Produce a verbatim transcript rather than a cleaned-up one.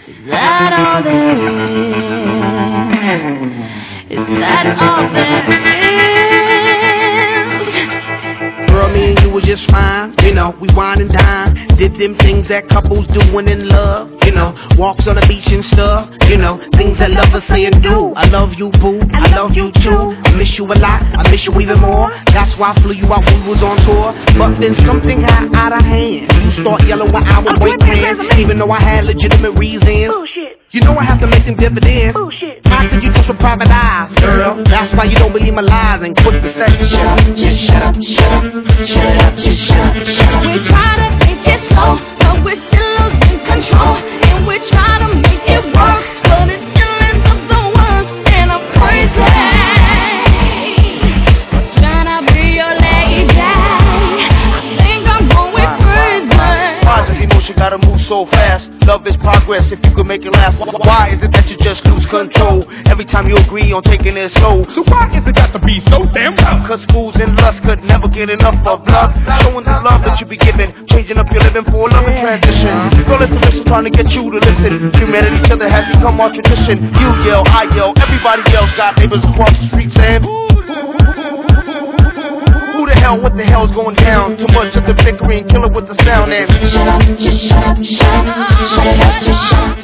Is that all there is? Is that all there is? Girl, me and you was just fine, you know, we wine and dine. Did them things that couples doing in love, you know, walks on the beach and stuff, you know, things that lovers say and do. I love you, boo, I love you too. I miss you a lot, I miss you even more. That's why I flew you out when we was on tour. But then something got out of hand. You start yelling when I was boyfriend, even though I had legitimate reasons. Bullshit. You know I have to make them dividends. Bullshit. How could you trust a private eyes, girl? That's why you don't believe my lies and quit the sex. Shut up, just shut up, shut up, shut up, just shut up, shut up. We try to take it slow, but we're still losing control. And we try to make it work, but it still ends up the worst. And I'm crazy. Trying to be your lady. I think I'm going crazy. Positive emotion gotta move so fast. Love is progress if you could make it last. Why is it that you just lose control every time you agree on taking it slow? So why is it got to be so damn tough? Cause fools and lust could never get enough of love. Showing the love that you be giving, changing up your living for a loving transition. Girl, it's a mission trying to get you to listen. Humanity, each other has become our tradition. You yell, I yell, everybody else got neighbors across the street saying, who the hell, what the hell's going down? Too much of the bickering, kill it with the sound and Shut up, just shut up, shut up, shut it up, just shut up.